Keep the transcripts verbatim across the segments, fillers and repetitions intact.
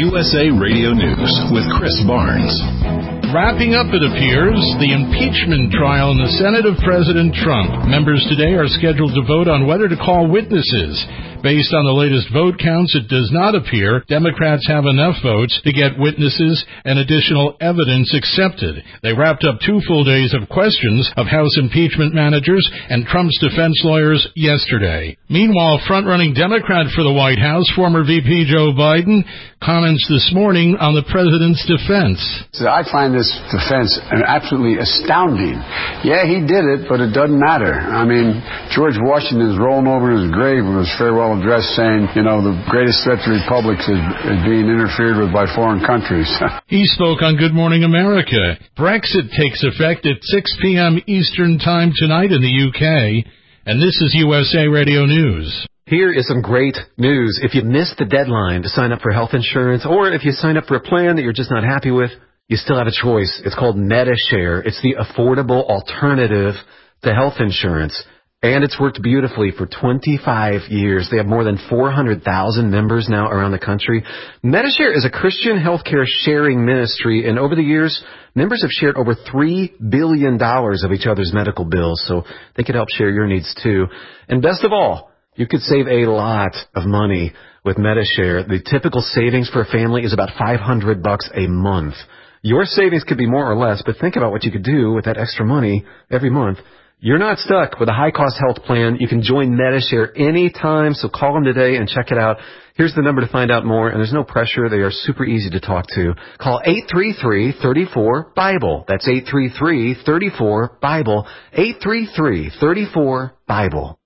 U S A Radio News with Chris Barnes. Wrapping up, it appears, the impeachment trial in the Senate of President Trump. Members today are scheduled to vote on whether to call witnesses. Based on the latest vote counts, it does not appear Democrats have enough votes to get witnesses and additional evidence accepted. They wrapped up two full days of questions of House impeachment managers and Trump's defense lawyers yesterday. Meanwhile, front-running Democrat for the White House, former V P Joe Biden, comments this morning on the president's defense. So I find this defense absolutely astounding. Yeah, he did it, but it doesn't matter. I mean, George Washington is rolling over in his grave with his farewell address saying, you know, the greatest threat to republics is, is being interfered with by foreign countries. He spoke on Good Morning America. Brexit takes effect at six p.m. Eastern Time tonight in the U K, and this is U S A Radio News. Here is some great news. If you missed the deadline to sign up for health insurance, or if you sign up for a plan that you're just not happy with, you still have a choice. It's called Medi-Share. It's the affordable alternative to health insurance. And it's worked beautifully for twenty-five years. They have more than four hundred thousand members now around the country. Medi-Share is a Christian healthcare sharing ministry, and over the years, members have shared over three billion dollars of each other's medical bills, so they could help share your needs too. And best of all, you could save a lot of money with Medi-Share. The typical savings for a family is about five hundred bucks a month. Your savings could be more or less, but think about what you could do with that extra money every month. You're not stuck with a high-cost health plan. You can join Medi-Share anytime, so call them today and check it out. Here's the number to find out more, and there's no pressure. They are super easy to talk to. Call eight three three, three four, BIBLE. That's eight three three, three four, BIBLE. eight three three, three four, BIBLE.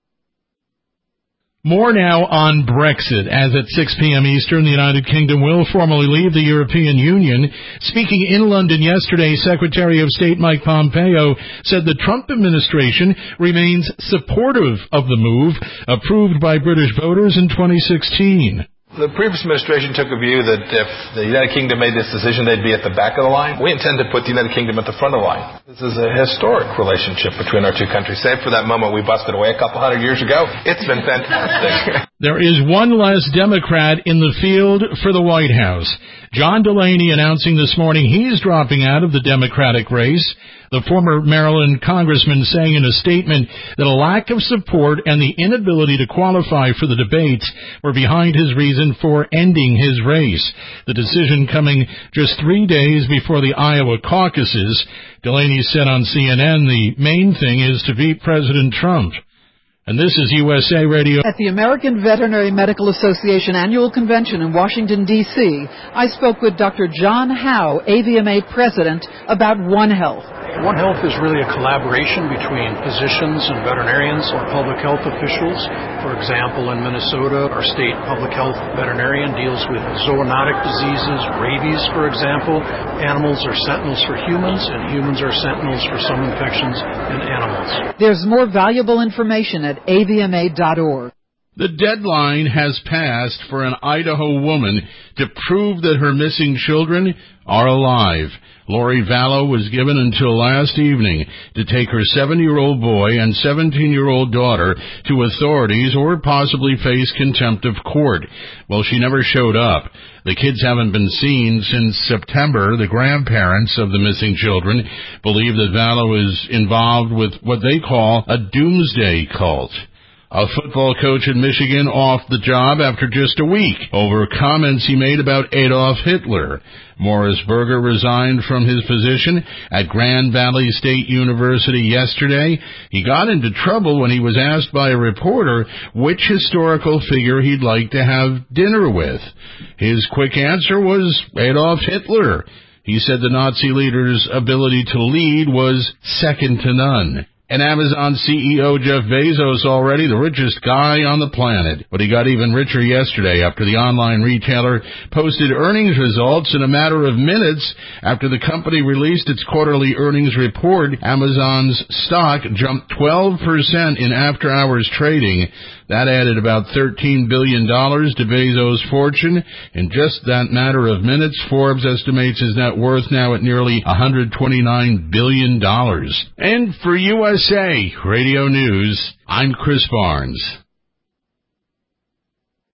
More now on Brexit, as at six p.m. Eastern, the United Kingdom will formally leave the European Union. Speaking in London yesterday, Secretary of State Mike Pompeo said the Trump administration remains supportive of the move, approved by British voters in twenty sixteen. The previous administration took a view that if the United Kingdom made this decision, they'd be at the back of the line. We intend to put the United Kingdom at the front of the line. This is a historic relationship between our two countries. Save for that moment we busted away a couple hundred years ago, it's been fantastic. There is one less Democrat in the field for the White House. John Delaney announcing this morning he's dropping out of the Democratic race. The former Maryland congressman saying in a statement that a lack of support and the inability to qualify for the debates were behind his reason for ending his race. The decision coming just three days before the Iowa caucuses. Delaney said on C N N the main thing is to beat President Trump. And this is U S A Radio. At the American Veterinary Medical Association Annual Convention in Washington, D C, I spoke with Doctor John Howe, A V M A President, about One Health. One Health is really a collaboration between physicians and veterinarians or public health officials. For example, in Minnesota, our state public health veterinarian deals with zoonotic diseases, rabies, for example. Animals are sentinels for humans, and humans are sentinels for some infections in animals. There's more valuable information at A V M A dot org. The deadline has passed for an Idaho woman to prove that her missing children are alive. Lori Vallow was given until last evening to take her seven-year-old boy and seventeen-year-old daughter to authorities or possibly face contempt of court. Well, she never showed up. The kids haven't been seen since September. The grandparents of the missing children believe that Vallow is involved with what they call a doomsday cult. A football coach in Michigan off the job after just a week over comments he made about Adolf Hitler. Morris Berger resigned from his position at Grand Valley State University yesterday. He got into trouble when he was asked by a reporter which historical figure he'd like to have dinner with. His quick answer was Adolf Hitler. He said the Nazi leader's ability to lead was second to none. And Amazon C E O Jeff Bezos, already the richest guy on the planet. But he got even richer yesterday after the online retailer posted earnings results in a matter of minutes after the company released its quarterly earnings report. Amazon's stock jumped twelve percent in after-hours trading. That added about thirteen billion dollars to Bezos' fortune. In just that matter of minutes, Forbes estimates his net worth now at nearly one hundred twenty-nine billion dollars. And for U S A Radio News, I'm Chris Barnes.